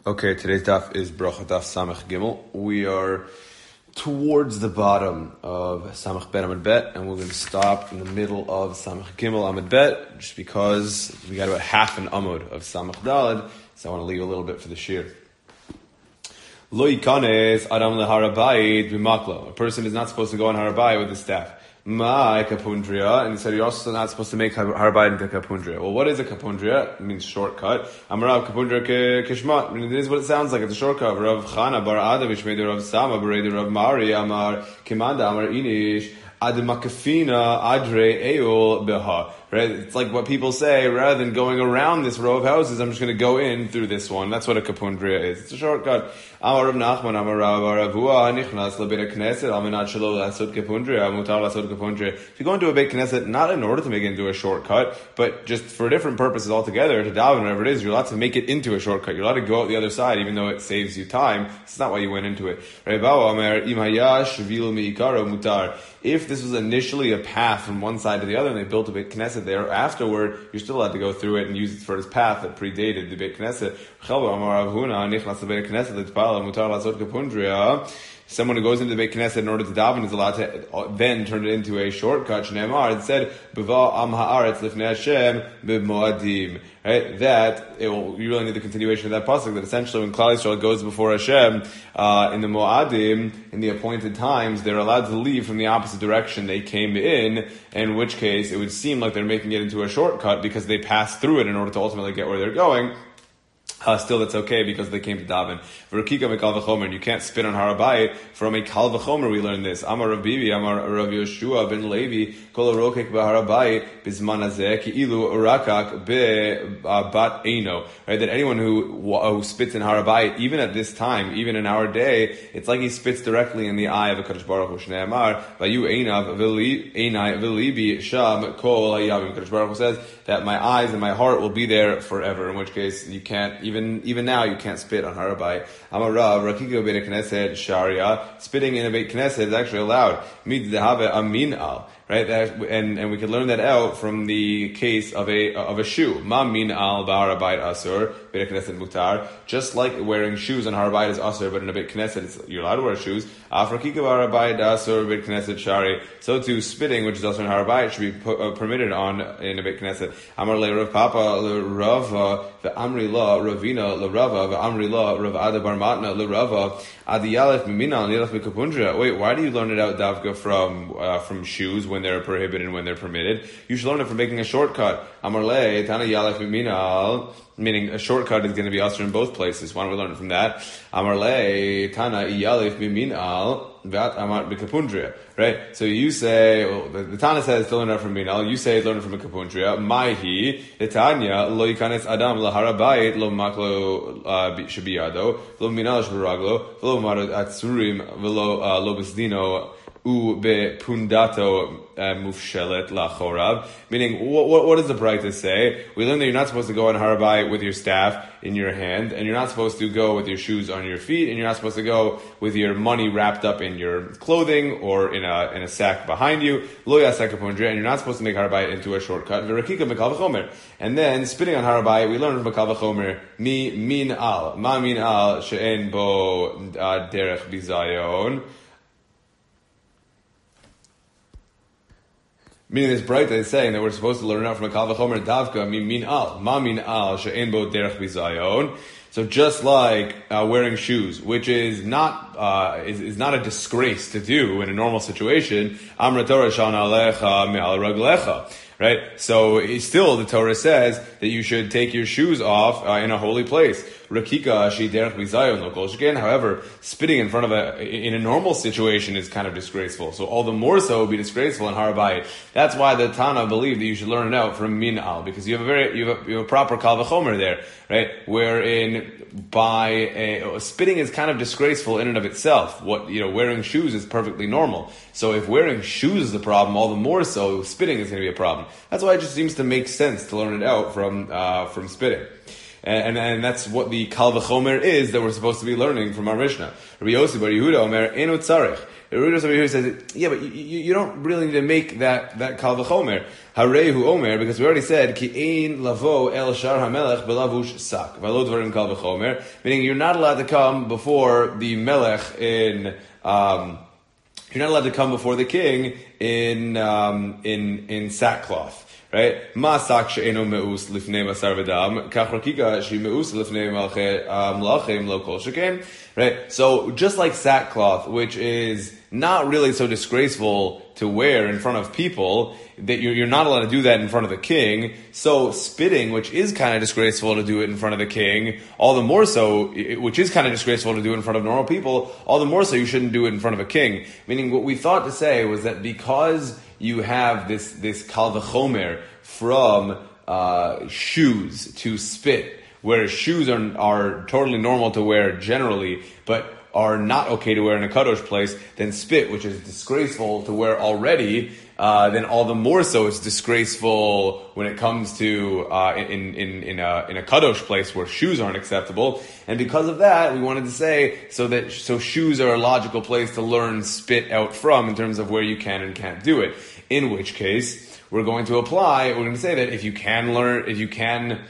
Okay, today's daf is Bracha Daf Samech Gimel. We are towards the bottom of Samech Bet Amud Bet, and we're going to stop in the middle of Samech Gimel Amud Bet, just because we got about half an Amud of Samech Daled, so I want to leave a little bit for the shir. Lo yikanes adam lehar habayit b'maklo. A person is not supposed to go on har habayit with his staff. Ma kapundria, and he said you're also not supposed to make har habayit into kapundria. Well, what is a kapundria? It means shortcut. Amarav kapundria kishmat. I mean, it is what it sounds like. It's a shortcut. Rav Chana bar Adavish made Rav Sama bar Rav Mari Amar Kimanda Amar Inish Adimakafina Adre Eol Beha. Right? It's like what people say, rather than going around this row of houses, I'm just going to go in through this one. That's what a kapundria is. It's a shortcut. Amar Rav Nachman, Amar Rav Ravua, Nichnas lebeit knesset, Aminat shelo lasot kapundria, mutar lasot kapundria. If you go into a beit knesset, not in order to make it into a shortcut, but just for different purposes altogether, to daven, whatever it is, you're allowed to make it into a shortcut. You're allowed to go out the other side, even though it saves you time. It's not why you went into it. If this was initially a path from one side to the other, and they built a beit knesset there, afterward, you're still allowed to go through it and use it for this path that predated the beit knesset. Someone who goes into the Beit Knesset in order to daven is allowed to then turn it into a shortcut. Shneimar, it said, "B'va am haaretz lifnei Hashem b'moadim." Right? That you really need the continuation of that pasuk. That essentially, when Klal Yisrael goes before Hashem in the moadim, in the appointed times, they're allowed to leave from the opposite direction they came in. In which case, it would seem like they're making it into a shortcut because they passed through it in order to ultimately get where they're going. Still, that's okay because they came to daven. V'rakika mekal v'chomer, and you can't spit on har habayit. From a kal v'chomer, we learned this. Amar Rav Bibi, Amar Rav Yoshua ben Levi, kol arokek b'har habayit bizman hazeh ki ilu rakak be'bat eino. Right, that anyone who spits in har habayit, even at this time, even in our day, it's like he spits directly in the eye of a Kadosh Baruch Hu. Shneimar vayu einav einai v'libi sham kol hayavim. Kadosh Baruch Hu says that my eyes and my heart will be there forever. In which case, you can't. Even now, you can't spit on har habayit. Amar Rav, Rakika beit knesset sharia. Spitting in a beit knesset is actually allowed. Mid dehave amin al. Right, and we can learn that out from the case of a shoe. Ma min al b'har habayit asur, beit knesset mutar. Just like wearing shoes on har habayit is asur, but in a beit knesset you're allowed to wear shoes. Afrakika b'har habayit asur, beit knesset shari. So too, spitting, which is also in har habayit, should be permitted in a beit knesset. Amar le Rav Papa le Rava ve'amri la Ravina le Rava ve'amri la Rav Ada bar Matna le Rava adi yalef mimina al yalef mikapundria. Wait, why do you learn it out davka from shoes when they're prohibited and when they're permitted? You should learn it from making a shortcut. Amar le tana yalef mimina, meaning a shortcut is going to be usher in both places. Why don't we learn it from that? Amar le tana yalef mimina vat amar mikapundria. Right? So you say, well, the Tana says to learn it from Minal. You say learn it from a kapundria. Maihi, the Tanya, lo yikanes adam lahar habayit lo maklo shabiyado, lo minal shbaraglo, lo marad atsurim, velo lo besdino u be pundato mufshelet lachorav. Meaning, what does the Braita say? We learn that you're not supposed to go on har habayit with your staff in your hand, and you're not supposed to go with your shoes on your feet, and you're not supposed to go with your money wrapped up in your clothing or in a sack behind you. Lo yasak kapundria, and you're not supposed to make har habayit into a shortcut. V'rakika mekal v'chomer, and then spitting on har habayit, we learn from mekal v'chomer mi min al, ma min al she'en bo derech bizayon. Meaning this Braita is saying that we're supposed to learn out from a kal v'chomer davka min al, ma min al she'en bo derech bizayon. So just like wearing shoes, which is not a disgrace to do in a normal situation, amra Torah shana alecha me'al raglecha. Right? So still the Torah says that you should take your shoes off in a holy place. Rakika shi derech bizayon lo kol sheken. However, spitting in front of in a normal situation is kind of disgraceful. So all the more so it would be disgraceful in har habayit. That's why the Tana believed that you should learn it out from min al, because you have a proper kal v'chomer there, right? Wherein spitting is kind of disgraceful in and of itself. Wearing shoes is perfectly normal. So if wearing shoes is the problem, all the more so spitting is going to be a problem. That's why it just seems to make sense to learn it out from spitting. And that's what the Kal V'chomer is that we're supposed to be learning from our Mishnah. Rabbi Yossi bar Yehuda Omer, Eno Tzarech. The Rabbi Yossi says, yeah, but you don't really need to make that Kal V'chomer. Harehu Omer, because we already said, Ki ein lavo el shar hamelech belavush sak. V'lo dvarim Kal V'chomer. Meaning you're not allowed to come before the melech in, you're not allowed to come before the king in sackcloth. Right? Masak she'eno meus lifnei basar v'dam, kach rakika she meus lifnei malachim lo kol sheken. Right? So just like sackcloth, which is not really so disgraceful to wear in front of people, that you're not allowed to do that in front of the king. So spitting, which is kind of disgraceful to do it in front of the king, all the more so, which is kind of disgraceful to do it in front of normal people, all the more so you shouldn't do it in front of a king. Meaning what we thought to say was that because you have this kal v'chomer from shoes to spit, whereas shoes are totally normal to wear generally, but are not okay to wear in a kadosh place, then spit, which is disgraceful to wear already, then all the more so it's disgraceful when it comes to in a kadosh place where shoes aren't acceptable. And because of that, we wanted to say so shoes are a logical place to learn spit out from in terms of where you can and can't do it. In which case, we're going to say that if you can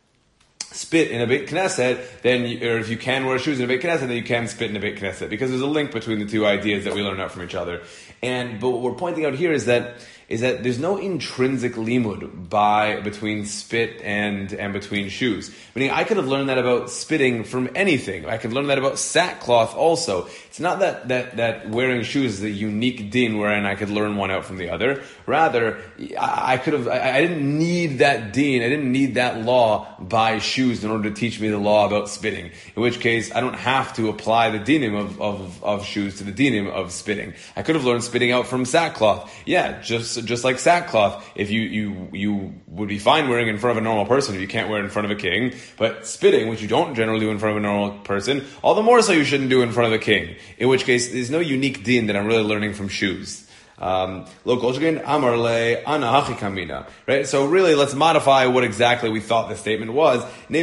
spit in a Beit Knesset, or if you can wear shoes in a Beit Knesset, then you can spit in a Beit Knesset, because there's a link between the two ideas that we learn out from each other. But what we're pointing out here is that there's no intrinsic limud between spit and between shoes. Meaning, I could have learned that about spitting from anything. I could learn that about sackcloth also. It's not that wearing shoes is a unique din wherein I could learn one out from the other. Rather, I didn't need that din, I didn't need that law by shoes in order to teach me the law about spitting. In which case, I don't have to apply the dinim of shoes to the dinim of spitting. I could have learned spitting out from sackcloth. Yeah, just like sackcloth, if you would be fine wearing it in front of a normal person if you can't wear it in front of a king, but spitting, which you don't generally do in front of a normal person, all the more so you shouldn't do in front of a king. In which case, there's no unique din that I'm really learning from shoes. Right? So really, let's modify what exactly we thought the statement was.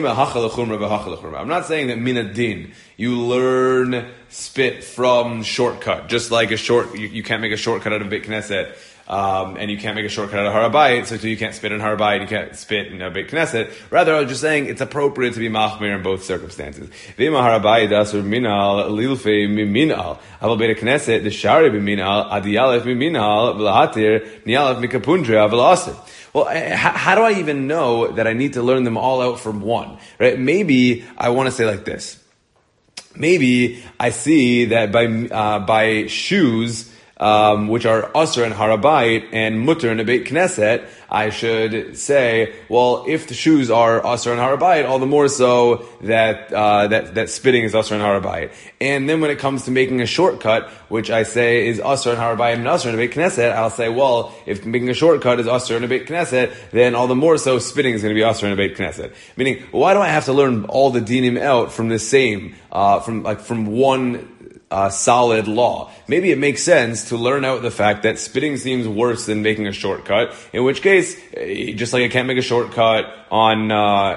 I'm not saying that min din, you learn spit from shortcut, just like you can't make a shortcut out of Beit Knesset. And you can't make a shortcut out of Har HaBayit, so you can't spit in Har HaBayit, you can't spit in a Beit Knesset. Rather, I was just saying it's appropriate to be machmir in both circumstances. V'ima Har HaBayit asur minal lilfei miminal. Aval Beit Knesset d'shari b'minal adiyalef miminal v'lahatir niyalef mikapundria v'lasir. Well, how do I even know that I need to learn them all out from one? Right? Maybe I want to say like this. Maybe I see that by shoes, which are Asr and Har HaBayit and Mutter in a Beit Knesset, I should say, well, if the shoes are Asr and Har HaBayit, all the more so that spitting is Asr and Har HaBayit. And then when it comes to making a shortcut, which I say is Asr and Har HaBayit and Asr in a Beit Knesset, I'll say, well, if making a shortcut is Asr in a Beit Knesset, then all the more so spitting is going to be Asr in a Beit Knesset. Meaning, why do I have to learn all the dinim out from the same, from one solid law? Maybe it makes sense to learn out the fact that spitting seems worse than making a shortcut, in which case, just like I can't make a shortcut in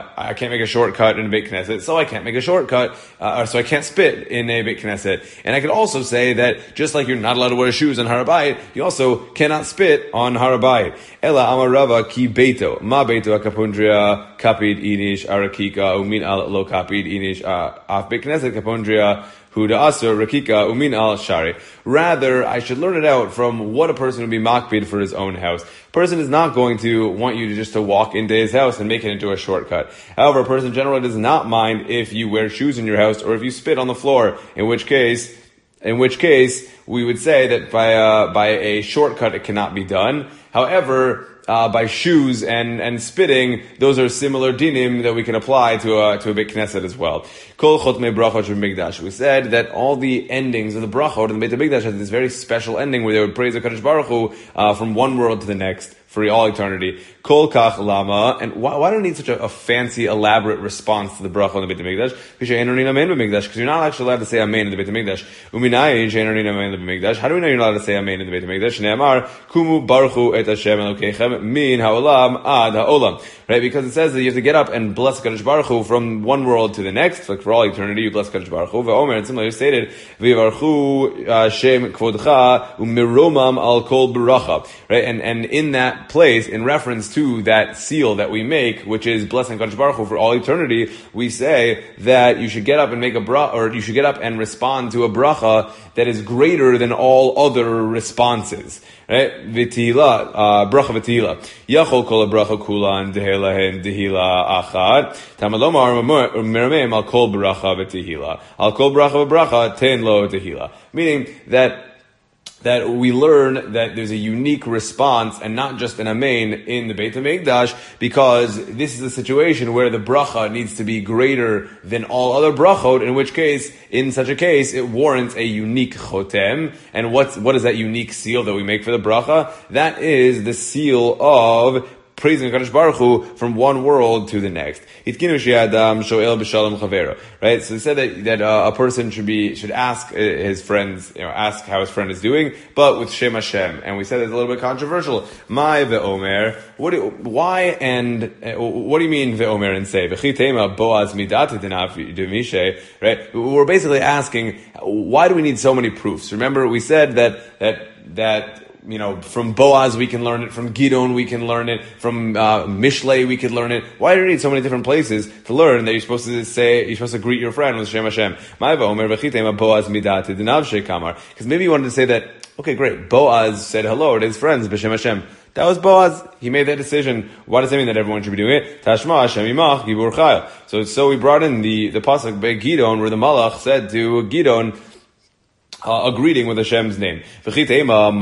a Beit Knesset, so I can't make a shortcut, so I can't spit in a Beit Knesset. And I could also say that just like you're not allowed to wear shoes on Har HaBayit, you also cannot spit on Har HaBayit. Ela amar Rava ki beito, ma beito akapundria kapid inish arakika umin al lo kapid inish af Beit Knesset kapundria huda asur rakika umin al shari. Rather, I should learn it out from what a person would be makbid for his own house. A person is not going to want you to walk into his house and make it into a shortcut. However, a person generally does not mind if you wear shoes in your house or if you spit on the floor, in which case we would say that by a shortcut it cannot be done. However, by shoes and spitting, those are similar dinim that we can apply to a Beit Knesset as well. Kol chotmei brachot shel Mikdash. We said that all the endings of the brachot in the Beit HaMikdash had this very special ending where they would praise HaKadosh Baruch Hu from one world to the next for all eternity. Kol kach lama. And why do I need such a fancy, elaborate response to the bracha in the Beit HaMikdash? Because you're not actually allowed to say amen in the Beit HaMikdash. Uminayin she'ein amen in the Beit HaMikdash. How do we know you're not allowed to say amen in the Beit HaMikdash? Ne'amar kumu baruchu et Hashem Elokeichem min haolam ad haolam. Right? Because it says that you have to get up and bless Kadosh Baruch Hu from one world to the next. Like for all eternity, you bless Kadosh Baruch Hu. Ve'omer, and similarly stated, V'yivarchu Shem Kvodcha u'miromam al kol baracha. Right? And in that place, in reference to that seal that we make, which is blessing Kadosh Baruch Hu for all eternity, we say that you should get up and make a bracha, or you should get up and respond to a bracha that is greater than all other responses. Right? V'tihila, bracha v'tihila. Yachol kol bracha kulan dehelahen dehila achad. Tamalomar mirameim al kol bracha v'tihila. Al kol bracha v'bracha ten lo tehila. Meaning that we learn that there's a unique response and not just an amen in the Beit HaMikdash, because this is a situation where the bracha needs to be greater than all other brachot, in which case, in such a case, it warrants a unique chotem. And what is that unique seal that we make for the bracha? That is the seal of praising HaKadosh Baruch Hu from one world to the next. Right? So they said that a person should ask his friends, ask how his friend is doing, but with Shem Hashem. And we said it's a little bit controversial. My ve'omer, what do you mean ve'omer and say? Right? We're basically asking, why do we need so many proofs? Remember, we said that from Boaz we can learn it, from Gidon we can learn it, from Mishlei we could learn it. Why do you need so many different places to learn that you're supposed to greet your friend with Shem Hashem? Because maybe you wanted to say that, okay, great, Boaz said hello to his friends, B'Shem Hashem. That was Boaz. He made that decision. Why does that mean that everyone should be doing it? Tashma Hashem imach gibur chayil. So we brought in the pasuk by Gidon, where the Malach said to Gidon, a greeting with Hashem's name. And you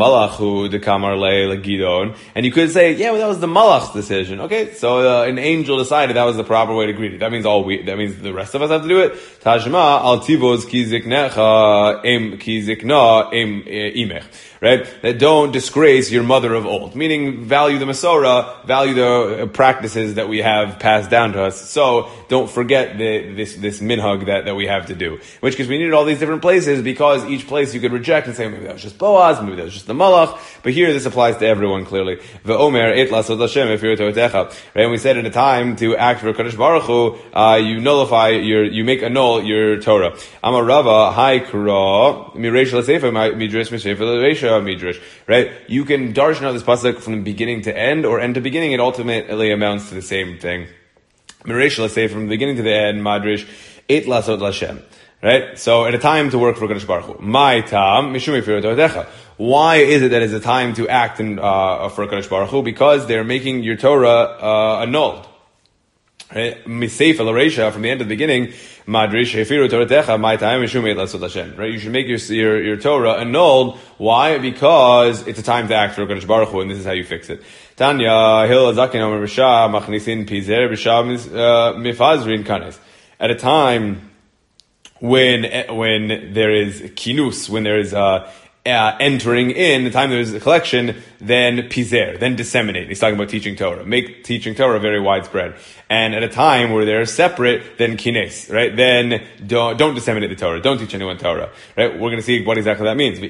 could say, yeah, well, that was the Malach's decision. Okay, so an angel decided that was the proper way to greet it. That means that means the rest of us have to do it. Tashma al tivos ki ziknecha em ki zikna em imech. Right? That don't disgrace your mother of old. Meaning, value the Masorah, value the practices that we have passed down to us. So, don't forget this minhag that we have to do. In which case, we needed all these different places, because each place you could reject and say, maybe that was just Boaz, maybe that was just the Malach. But here, this applies to everyone clearly. Ve'omer et lasod Hashem if you're totecha. Right? And we said at a time to act for Kadosh Baruch Hu, you make annul your Torah. Amar Rava, hai kura, miresh l'sefer, midresh mishefer l'resh. Midrash, right? You can darshan out this pasuk from beginning to end, or end to beginning. It ultimately amounts to the same thing. Miresh, let's say from the beginning to the end, Madrash, et lasod Lashem, right? So at a time to work for Kadosh Baruch Hu. My tam mishum ifir. Why is it that it's a time to act for Kadosh Baruch Hu? Because they're making your Torah annulled. Right? Miseifa l'reisha, from the end to the beginning, Madrish hefiru toratecha my time mishum et lasod Hashem. Right? You should make your Torah annulled. Why? Because it's a time to act for Kadosh Baruch Hu, and this is how you fix it. Tanya hil azakin omer b'shah machnisin pizer b'shah mifazrin kanes. At a time when there is kinus, when there is entering in, the time there's a collection, then pizer, then disseminate. He's talking about teaching Torah. Make teaching Torah very widespread. And at a time where they're separate, then kines, right? Then don't disseminate the Torah. Don't teach anyone Torah, right? We're going to see what exactly that means.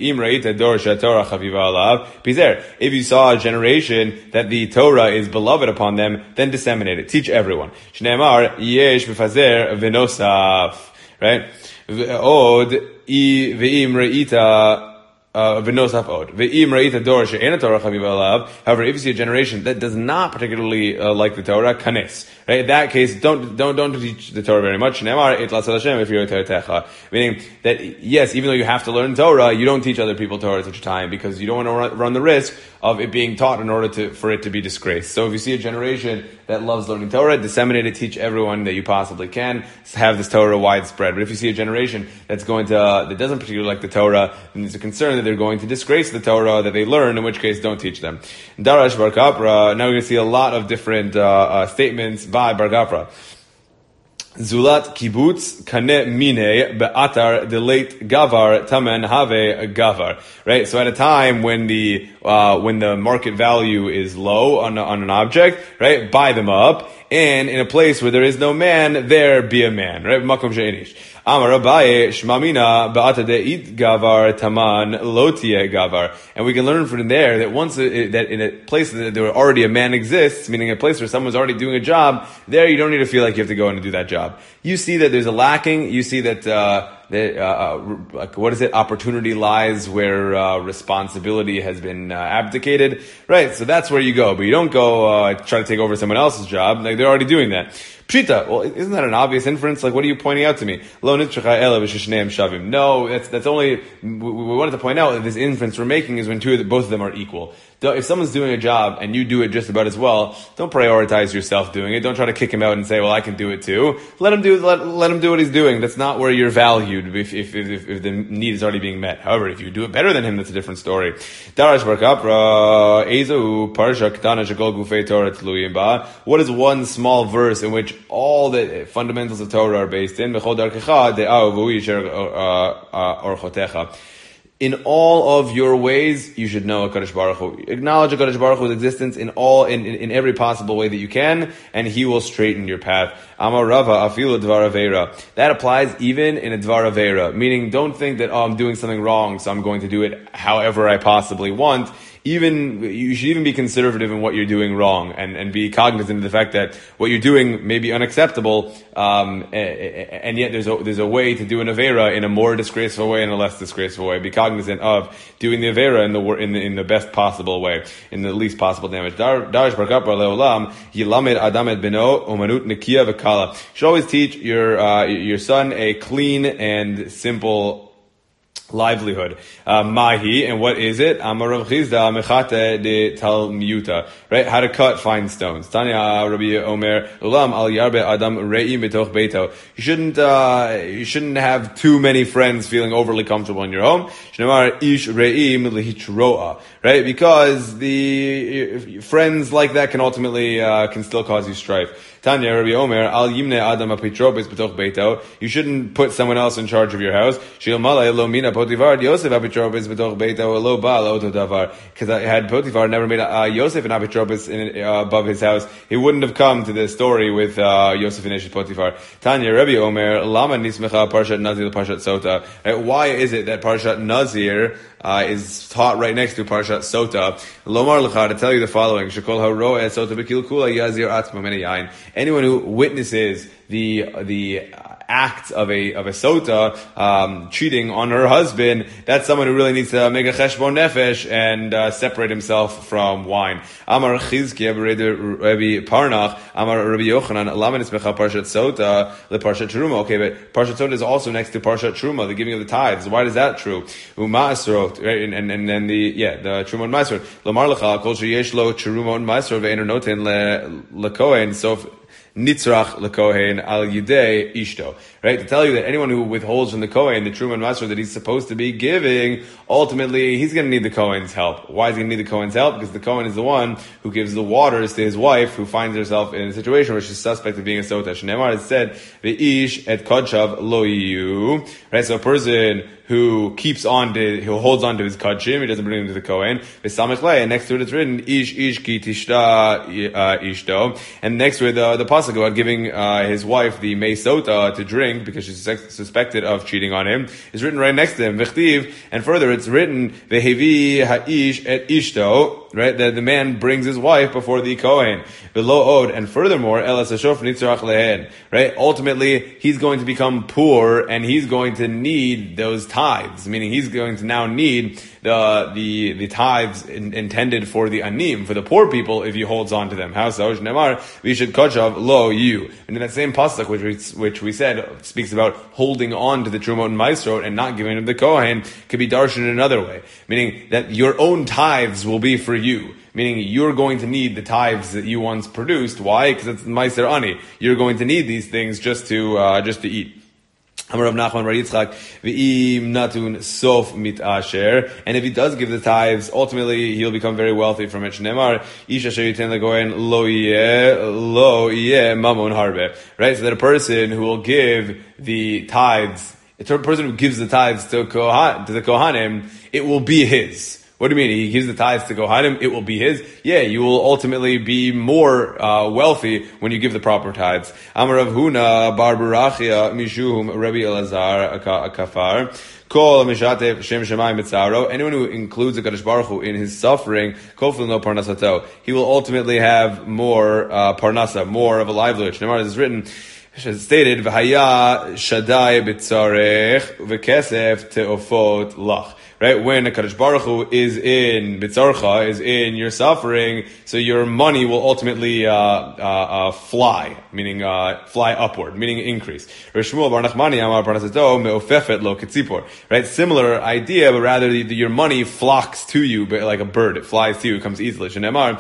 If you saw a generation that the Torah is beloved upon them, then disseminate it. Teach everyone. Shneimar yesh b'fazer v'nosaf, right? Od ve'im re'ita v'nosaf od. Ve'im re'ita dor she'ena Torah chaviv alav. However, if you see a generation that does not particularly like the Torah, kanes. Right? In that case, don't teach the Torah very much. Ne'emar et lasad Hashem if you're teretecha. Meaning that, yes, even though you have to learn Torah, you don't teach other people Torah at such a time, because you don't want to run the risk of it being taught in order for it to be disgraced. So if you see a generation that loves learning Torah, disseminate it, teach everyone that you possibly can, have this Torah widespread. But if you see a generation that doesn't particularly like the Torah, then there's a concern that they're going to disgrace the Torah that they learn, in which case don't teach them. Darash Bar Kapra, now we're going to see a lot of different statements by Bar Kapra. Zulat kibbutz kane mine be'atar delate gavar tamen have gavar. Right? So at a time when when the market value is low on an object, right? Buy them up. And in a place where there is no man, there be a man, right? Makom she'enish. Amar Abaye shmamina ba'ata de'it gavar taman lo tieh gavar. And we can learn from there that once that in a place that there already a man exists, meaning a place where someone's already doing a job, there you don't need to feel like you have to go in and do that job. You see that there's a lacking. You see that opportunity lies where responsibility has been abdicated, right? So that's where you go, but you don't go try to take over someone else's job. Like they're already doing that. Pshita, well, isn't that an obvious inference? Like, what are you pointing out to me? No, that's only, we wanted to point out that this inference we're making is when both of them are equal. If someone's doing a job and you do it just about as well, don't prioritize yourself doing it. Don't try to kick him out and say, well, I can do it too. Let him do what he's doing. That's not where you're valued if the need is already being met. However, if you do it better than him, that's a different story. Darash bar kapra, Ezu parsha ketana shekol gufei Torah tluyim ba. What is one small verse in which all the fundamentals of Torah are based in? B'chol darkecha de'avu yisher orchotecha. In all of your ways, you should know HaKadosh Baruch Hu. Acknowledge HaKadosh Baruch Hu's existence in every possible way that you can, and He will straighten your path. Amar Rava afilu dvar aveira. That applies even in a dvar aveira, meaning don't think that, I'm doing something wrong, so I'm going to do it however I possibly want. You should even be conservative in what you're doing wrong and be cognizant of the fact that what you're doing may be unacceptable, and yet there's a way to do an Avera in a more disgraceful way and a less disgraceful way. Be cognizant of doing the Avera in the best possible way, in the least possible damage. Darish bar kapra leolam yilamed adam et beno umanut nekiya v'kala. You should always teach your son a clean and simple livelihood. Mahi, and what is it? Amar Rav Chizda mechate de talmiuta. Right? How to cut fine stones. Tanya Rabbi Omer ulam al yarbe adam re'im betoch beito. You shouldn't have too many friends feeling overly comfortable in your home. Shnemar ish re'im lehitroa. Right? Because the friends like that can ultimately can still cause you strife. Tanya Rabbi Omer al yimne adam apitrobis betoch beito. You shouldn't put someone else in charge of your house. Shil malay lo mina Potifar Yosef apitrobis betoch beito lo ba lo to davar. Because had Potifar never made Yosef an apitrobis above his house, he wouldn't have come to this story with Yosef and Eshet Potifar. Tanya Rabbi Omer lama nismecha parshat nazir parshat sota. Why is it that parshat nazir is taught right next to parshat sota? Lomar lecha, to tell you the following: Shekol haroeh sota b'kil kula yazir atzmo min yain. Anyone who witnesses the act of a sota cheating on her husband, that's someone who really needs to make a cheshbon nefesh and separate himself from wine. Amar Chizkiya Rabbi Parnach, Amar Rabbi Yochanan, Lama nismecha parshat sota le parshat truma. Okay, but parshat sota is also next to parshat truma, the giving of the tithes. Why is that true? U'ma'asrot, right? And then the truma and ma'asrot. Lomar lecha kol sheyesh lo truma and ma'asrot ve'ener noten lekohen. So Nitzrach lekohen al yidei ishto. Right? To tell you that anyone who withholds from the kohen the truma and masor that he's supposed to be giving, ultimately he's going to need the kohen's help. Why is he going to need the kohen's help? Because the kohen is the one who gives the waters to his wife, who finds herself in a situation where she's suspect of being a sota. Shneimar has said, "Ve'ish et kodshav lo yiyu." Right? So a person who holds on to his kodshim, he doesn't bring him to the kohen. And next to it it's written, "Ish ki tishta ishto." And next to it the pasuk about giving his wife the mei sota to drink because she's suspected of cheating on him is written right next to him. V'chtiv, and further it's written, "Vehevi ha'ish et ishto." Right, that the man brings his wife before the kohen. Below od, and furthermore, elas hashof nitzrach lehen. Right, ultimately he's going to become poor and he's going to need those tithes, meaning he's going to now need the tithes intended for the anim, for the poor people, if he holds on to them. How so? Shnemar v'ishad kodshav lo you. And in that same pasuk which we said speaks about holding on to the trumot and maasrot and not giving it to the kohen, could be darshan in another way, meaning that your own tithes will be for you. Meaning you're going to need the tithes that you once produced. Why? Because it's Meiser Ani. You're going to need these things just to eat. Amar Rav Nachman Bar Yitzchak, v'im natun sof mit asher, and if he does give the tithes, ultimately he'll become very wealthy from it. Shneimar, ish asher yiten legoyen lo yeh mamon harbe. Right? So that a person who will give the tithes, a person who gives the tithes to the Kohanim, it will be his. What do you mean? He gives the tithes to Kohanim, it will be his? Yeah, you will ultimately be more wealthy when you give the proper tithes. Amar Rav Huna bar Barachia mishuhum Rabbi Elazar kafar. Kol mishatev shem shemayim mitzaro. Anyone who includes the Kadosh Baruch Hu in his suffering, kofil no parnasato. He will ultimately have more parnasa, more of a livelihood. Shneimar is written, as stated, v'haya shadai b'tzarech v'kesef te'ofot lach. Right? When a Kadosh Baruch Hu is in Bitzarcha, is in your suffering, so your money will ultimately fly, meaning fly upward, meaning increase. Right? Similar idea, but rather your money flocks to you, but like a bird, it flies to you, it comes easily. Right?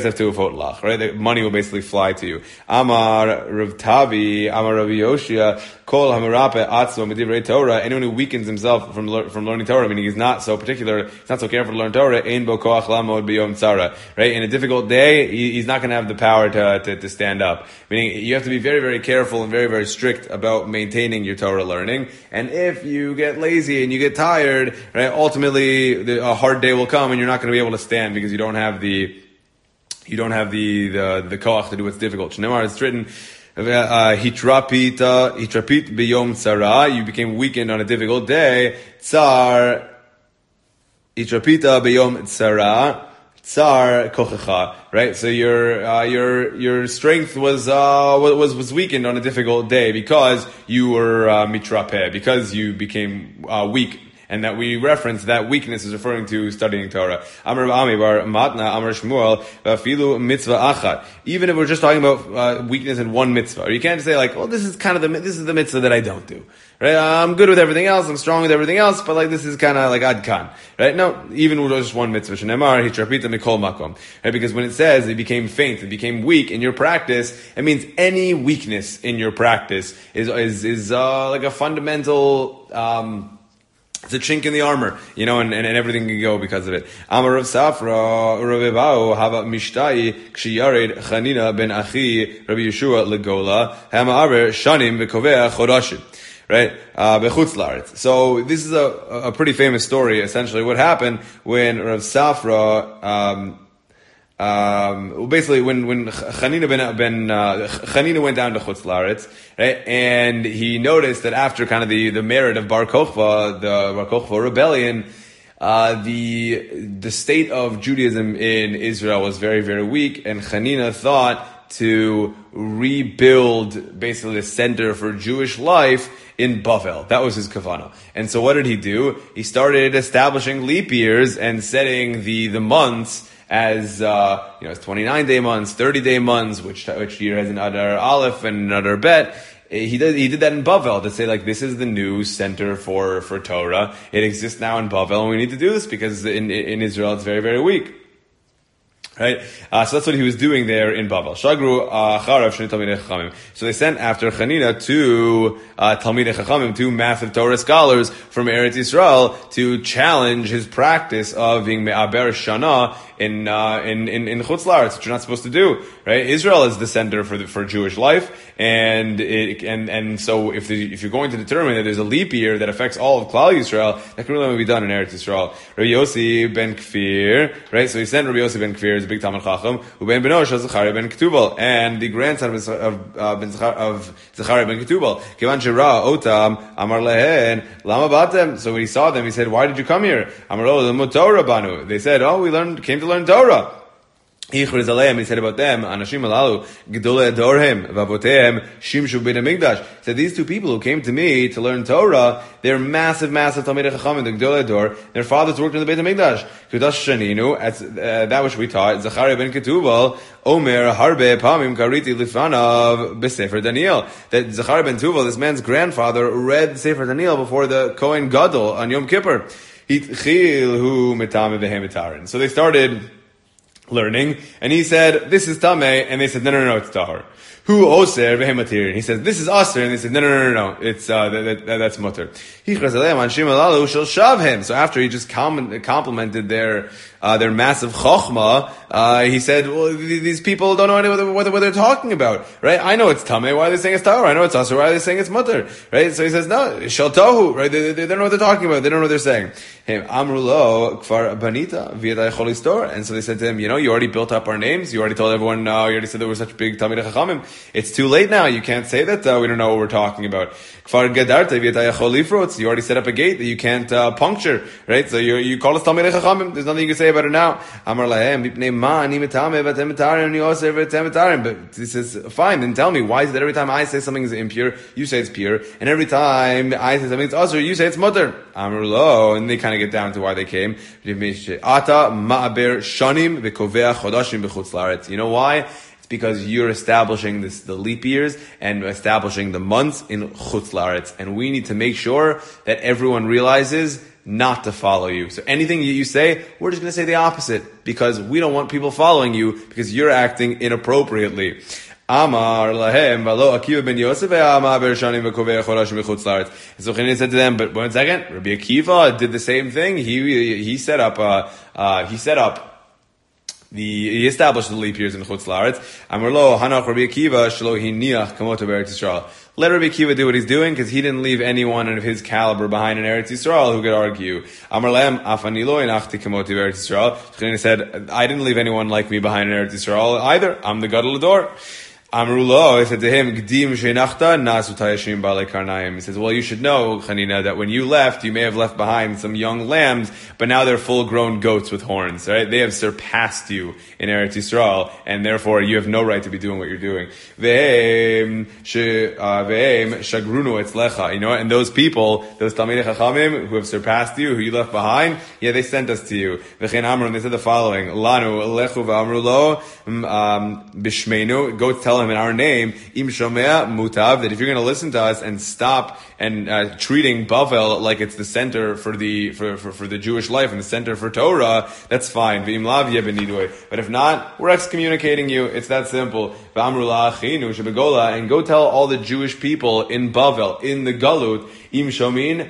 The money will basically fly to you. Amar Rav Tavi, Amar Rav Yoshia, Kol Hamarape Atzmo Medivrei Torah. Anyone who weakens himself from learning Torah, meaning he's not so particular, he's not so careful to learn Torah. Ein bo koach lamod b'yom tzara. Right? In a difficult day, he's not going to have the power to stand up. Meaning, you have to be very, very careful and very, very strict about maintaining your Torah learning. And if you get lazy and you get tired, right, ultimately a hard day will come and you're not going to be able to stand because you don't have the koach to do what's difficult. Shneimar, it's written, hitrapit biyom tzara. You became weakened on a difficult day. Tsar hitrapita biyom tzara. Tsar kochecha. Right. So your strength was weakened on a difficult day because you were mitrapeh, because you became weak. And that we reference that weakness is referring to studying Torah. Amar Ami bar Matna, Amar Shmuel, Vafilu mitzvah achat. Even if we're just talking about weakness in one mitzvah, or you can't say like, well, this is the mitzvah that I don't do. Right? I'm good with everything else, I'm strong with everything else, but like this is kind of like ad kan. Right? No, even with just one mitzvah. Shneimar, hitrapita mikol makom. Right? Because when it says it became faint, it became weak in your practice, it means any weakness in your practice is like a fundamental, it's a chink in the armor, and everything can go because of it. Amar Rav Safra, Rav Ebao, Hava Mishtai, Kshiyared Chanina ben Achi, Rabbi Yeshua Legola, Hama'arer Shanim Bekovea Chodashim. Right? Bechutz Laaretz. So this is a pretty famous story, essentially. What happened when Rav Safra, basically when Chanina went down to Chutz Laaretz, right, and he noticed that after kind of the merit of Bar Kokhba, the Bar Kokhba rebellion, the state of Judaism in Israel was very, very weak, and Chanina thought to rebuild basically the center for Jewish life in Bavel. That was his kavanah. And so what did he do? He started establishing leap years and setting the months as, as 29-day months, 30-day months, which year has an Adar Aleph and an Adar Bet. He did that in Bavel to say like, this is the new center for Torah. It exists now in Bavel and we need to do this because in Israel it's very, very weak. Right? So that's what he was doing there in Bavel. Shagru Charav Shni Talmidei Chachamim. So they sent after Chanina two Talmidei Chachamim, two massive Torah scholars from Eretz Yisrael, to challenge his practice of being Me'aber Shana in Chutz Laaretz, which you're not supposed to do. Right? Israel is the center for Jewish life, and so if you're going to determine that there's a leap year that affects all of Klal Yisrael, that can really only be done in Eretz Yisrael. Rabbi Yossi ben Kfir, right? So he sent Rabbi Yossi ben Kfir, is a big Talmid Chacham, Uben Benosh Zachariah ben Ketubal, and the grandson of Zachariah ben Ketubal. Kivan Shira Otam Amar Lehen Lama Batem. So when he saw them, he said, "Why did you come here?" Amar Lo Torah Banu. They said, "Oh, came to learn Torah." He said about them, Anashim alalu, Gedolei Adorhem, Vavotehem, Shimshu Beit HaMikdash. Said these two people who came to me to learn Torah, they're massive Talmidei Chachamim, the Gedolei Ador. Their fathers worked in the Beit HaMikdash. Kudash Shaninu, that which we taught, Zachariah ben Ketubal, Omer Harbe Pamim Kariti Lifanav B'Sefer Daniel. That Zachariah ben Ketubal, this man's grandfather, read Sefer Daniel before the Kohen Gadol on Yom Kippur. So they started learning, and he said, "This is Tameh," and they said, "No, it's Tahor." Who oser v'hematir? And he says, this is aser, and they said, no, it's that's mutter. So after he just complimented their massive chokhmah, he said, well, these people don't know what they're talking about, right? I know it's tameh, why are they saying it's tahor? I know it's aser, why are they saying it's mutter, right? So he says, no, shel tohu, right? They don't know what they're talking about, they don't know what they're saying. Amru lo kfar banita v'yadai chol histor. And so they said to him, you already built up our names, you already told everyone, you already said that we're such big Talmidei Chachamim. It's too late now, you can't say that we don't know what we're talking about. Kfar gadarta v'yadai chol lifrotz. You already set up a gate that you can't puncture, right? So you call us Talmidei Chachamim, there's nothing you can say about it now. Amar lahem mipnei ma ani mitame v'atem mitarim ani oser v'atem mitarim. But this is fine, then tell me, why is it that every time I say something is impure, you say it's pure, and every time I say something is aser, you say it's mutter? Amar lo, and they kind of get down to why they came. Ata ma'aber shanim v'kovea chodashim b'chutz la'aretz. You know why? It's because you're establishing the leap years and establishing the months in chutz la'aretz, and we need to make sure that everyone realizes not to follow you. So anything you say, we're just going to say the opposite, because we don't want people following you because you're acting inappropriately. Amar lahem v'lo Akiva ben Yosef amar bershanim v'kovei chodashim b'chutz la'aretz. And so Chanina said to them, but one second, Rabbi Akiva did the same thing. He established the leap years in chutz la'aretz. Amar lo hanach Rabbi Akiva shelo hiniach kamot be'eretz Yisrael. Let Rabbi Akiva do what he's doing, because he didn't leave anyone of his caliber behind in Eretz Yisrael who could argue. Amar lahem afani lo inachti kamot be'eretz Yisrael. Chanina said, I didn't leave anyone like me behind in Eretz Yisrael either. I'm the gadol ador. Amrulo, he said to him, Gdim sheinachta nasu tayashim ba'alei karnayim. He says, well, you should know, Chanina, that when you left, you may have left behind some young lambs, but now they're full-grown goats with horns, right? They have surpassed you in Eretz Yisrael, and therefore you have no right to be doing what you're doing. Ve'em shagrunu etzlecha. And those people, those Talmidei Chachamim, who have surpassed you, who you left behind, yeah, they sent us to you. V'chein amru, and they said the following, Lanu lechu v'amrulo bishmeinu, go tell him in our name, im shomea mutav, that if you're going to listen to us and stop and treating Bavel like it's the center for the Jewish life and the center for Torah, that's fine. V'im lav yebenidoy. But if not, we're excommunicating you. It's that simple. V'amru la'achinu shebegola, and go tell all the Jewish people in Bavel, in the Galut, im shomin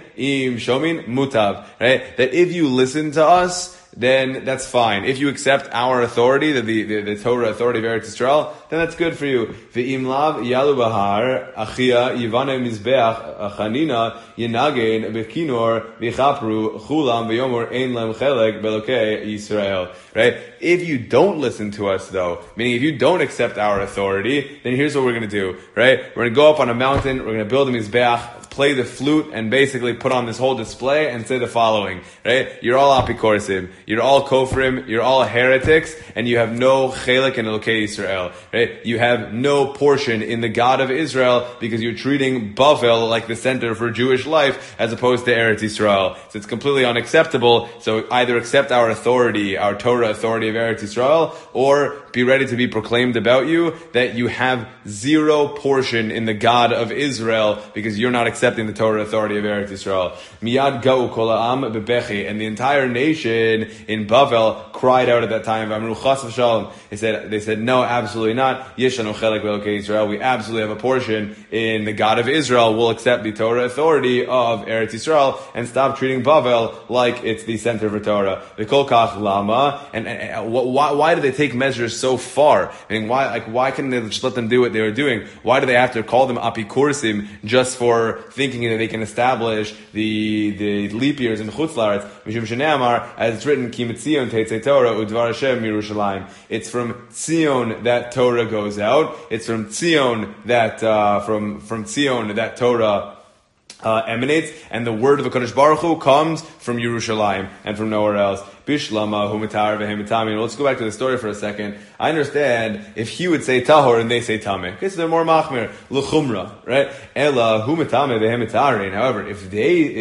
mutav, right? That if you listen to us, then that's fine. If you accept our authority, the Torah authority of Eretz Yisrael, then that's good for you. Ve'im lav yalu bahar achia yivane mizbeach achanina yinagen bekinor v'chapru chulam v'yomor ein lem chelek belokei Yisrael. Right? If you don't listen to us, though, meaning if you don't accept our authority, then here's what we're going to do. Right? We're going to go up on a mountain. We're going to build a mizbeach, play the flute, and basically put on this whole display and say the following, right? You're all apikorsim, you're all kofrim, you're all heretics, and you have no chelik in Elokei Yisrael, right? You have no portion in the God of Israel because you're treating Bavel like the center for Jewish life as opposed to Eretz Yisrael. So it's completely unacceptable. So either accept our authority, our Torah authority of Eretz Yisrael, or be ready to be proclaimed about you that you have zero portion in the God of Israel because you're not accepting the Torah authority of Eretz Yisrael. Miyad ga'u kol ha'am bebechi, and the entire nation in Bavel cried out at that time. V'amru chas v'shalom. They said, no, absolutely not. Yeshanu chelek be'elokei Yisrael. We absolutely have a portion in the God of Israel. We'll accept the Torah authority of Eretz Yisrael and stop treating Bavel like it's the center for Torah. V'kol kach lama. And why do they take measures so far? I mean, why couldn't they just let them do what they were doing? Why do they have to call them apikursim just for thinking that they can establish the leap years in Chutz La'aretz? Mishum shene'amar, as it's written, Ki mitzion teitzei Torah udvar Hashem Yerushalayim. It's from Tzion that Torah goes out. It's from Tzion that from Tzion that Torah emanates, and the word of the Kadosh Baruch Hu comes from Yerushalayim and from nowhere else. Bishlama humatar v'hemitami. Let's go back to the story for a second. I understand if he would say tahor and they say tameh. Okay, so they're more machmir, l'chumra, right? Ela humatame v'hemitarin. However, if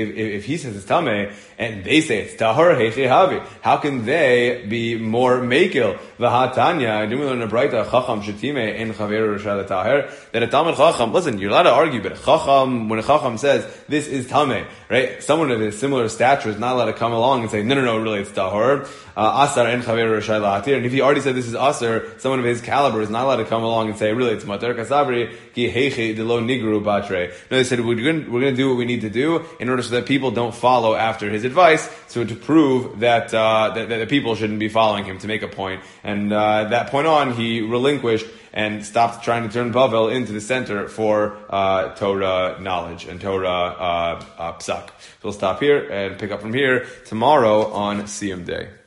he says it's tameh and they say it's tahor, heichi havi, how can they be more mekil? V'hatanya, do we learn a braita chacham shetime en chaveru rishad taher, that a talmid chacham, listen, you're allowed to argue, but when a chacham says this is tameh, right? Someone of a similar stature is not allowed to come along and say no, really it's tahor. tahor. Asar en chaver rishai la'atir. And if he already said this is asar, someone of his caliber is not allowed to come along and say, really, it's matar kasabri ki heiche de lo nigru batre. No, they said we're going to do what we need to do in order so that people don't follow after his advice. So to prove that that the people shouldn't be following him, to make a point. And that point on, he relinquished and stopped trying to turn Bavel into the center for Torah knowledge and Torah psak. So we'll stop here and pick up from here tomorrow on Siyum Day.